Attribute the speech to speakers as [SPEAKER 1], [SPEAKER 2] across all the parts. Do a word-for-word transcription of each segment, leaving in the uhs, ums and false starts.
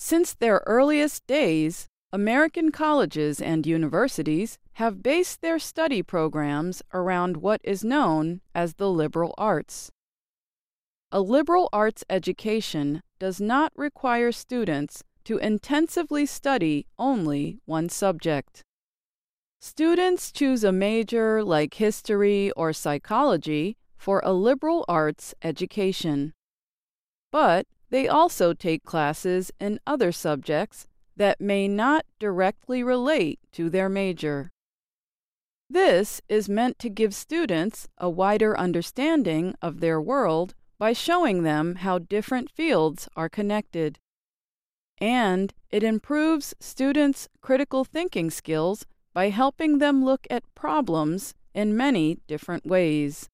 [SPEAKER 1] Since their earliest days, American colleges and universities have based their study programs around what is known as the liberal arts. A liberal arts education does not require students to intensively study only one subject. Students choose a major like history or psychology for a liberal arts education. But they also take classes in other subjects that may not directly relate to their major. This is meant to give students a wider understanding of their world by showing them how different fields are connected. And it improves students' critical thinking skills by helping them look at problems in many different ways.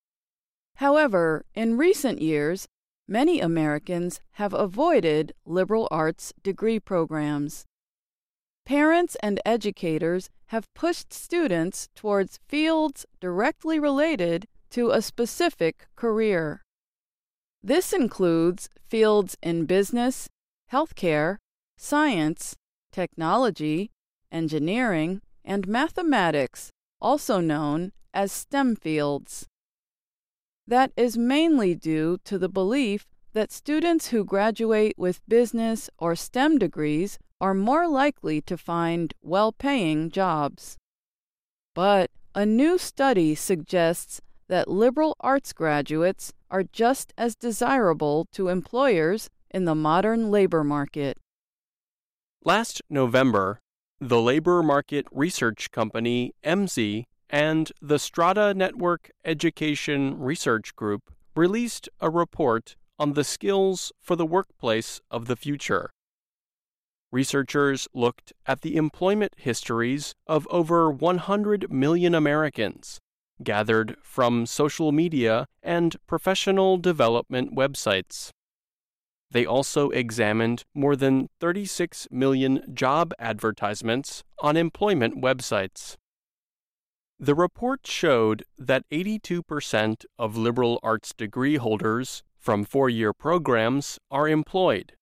[SPEAKER 1] However, in recent years, many Americans have avoided liberal arts degree programs. Parents and educators have pushed students towards fields directly related to a specific career. This includes fields in business, healthcare, science, technology, engineering, and mathematics, also known as STEM fields. That is mainly due to the belief that students who graduate with business or STEM degrees are more likely to find well-paying jobs. But a new study suggests that liberal arts graduates are just as desirable to employers in the modern labor market.
[SPEAKER 2] Last November, the labor market research company M S I and the Strata Network Education Research Group released a report on the skills for the workplace of the future. Researchers looked at the employment histories of over one hundred million Americans, gathered from social media and professional development websites. They also examined more than thirty-six million job advertisements on employment websites. The report showed that eighty-two percent of liberal arts degree holders from four-year programs are employed.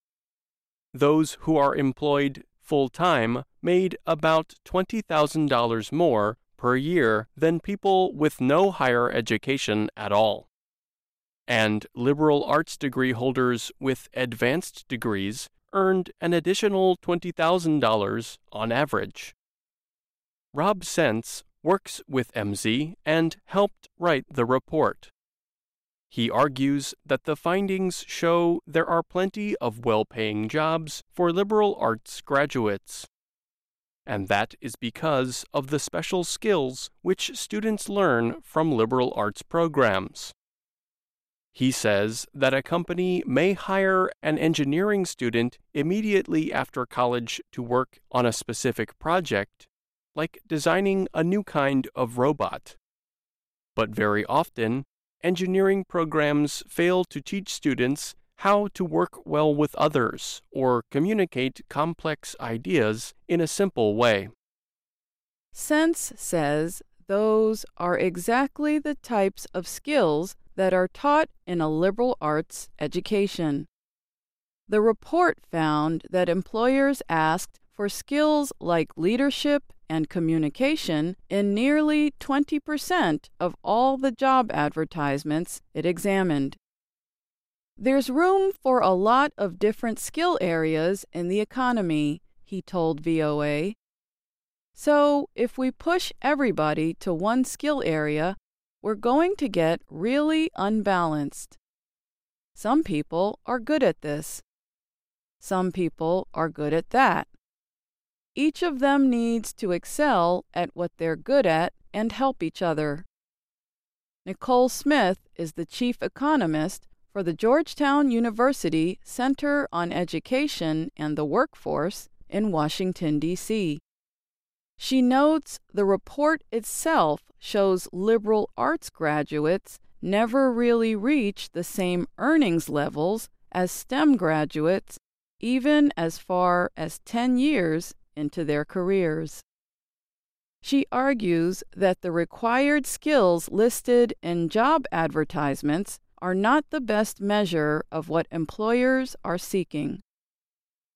[SPEAKER 2] Those who are employed full-time made about twenty thousand dollars more per year than people with no higher education at all. And liberal arts degree holders with advanced degrees earned an additional twenty thousand dollars on average. Rob Sense works with M S I and helped write the report. He argues that the findings show there are plenty of well-paying jobs for liberal arts graduates. And that is because of the special skills which students learn from liberal arts programs. He says that a company may hire an engineering student immediately after college to work on a specific project, like designing a new kind of robot. But very often, engineering programs fail to teach students how to work well with others or communicate complex ideas in a simple way.
[SPEAKER 1] Sense says those are exactly the types of skills that are taught in a liberal arts education. The report found that employers asked for skills like leadership and communication in nearly twenty percent of all the job advertisements it examined. There's room for a lot of different skill areas in the economy, he told V O A. So if we push everybody to one skill area, we're going to get really unbalanced. Some people are good at this. Some people are good at that. Each of them needs to excel at what they're good at and help each other. Nicole Smith is the chief economist for the Georgetown University Center on Education and the Workforce in Washington, D C She notes the report itself shows liberal arts graduates never really reach the same earnings levels as STEM graduates, even as far as ten years into their careers. She argues that the required skills listed in job advertisements are not the best measure of what employers are seeking.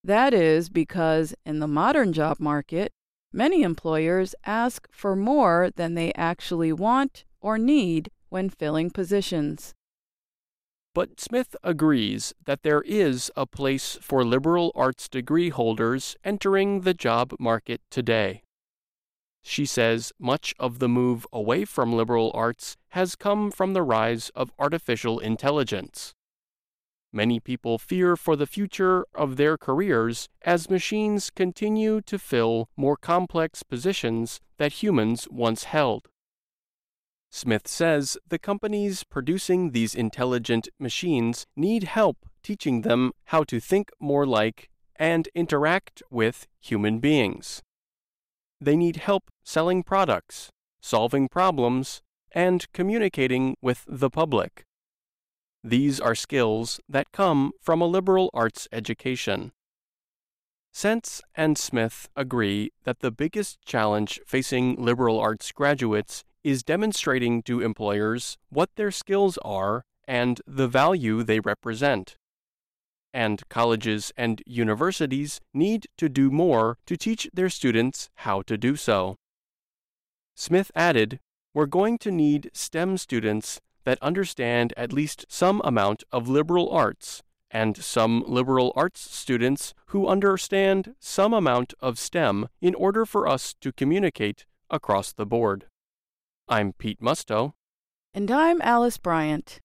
[SPEAKER 1] That is because in the modern job market, many employers ask for more than they actually want or need when filling positions.
[SPEAKER 2] But Smith agrees that there is a place for liberal arts degree holders entering the job market today. She says much of the move away from liberal arts has come from the rise of artificial intelligence. Many people fear for the future of their careers as machines continue to fill more complex positions that humans once held. Smith says the companies producing these intelligent machines need help teaching them how to think more like and interact with human beings. They need help selling products, solving problems, and communicating with the public. These are skills that come from a liberal arts education. Sense and Smith agree that the biggest challenge facing liberal arts graduates is demonstrating to employers what their skills are and the value they represent. And colleges and universities need to do more to teach their students how to do so. Smith added, "We're going to need STEM students that understand at least some amount of liberal arts, and some liberal arts students who understand some amount of STEM in order for us to communicate across the board." I'm Pete Musto.
[SPEAKER 1] And I'm Alice Bryant.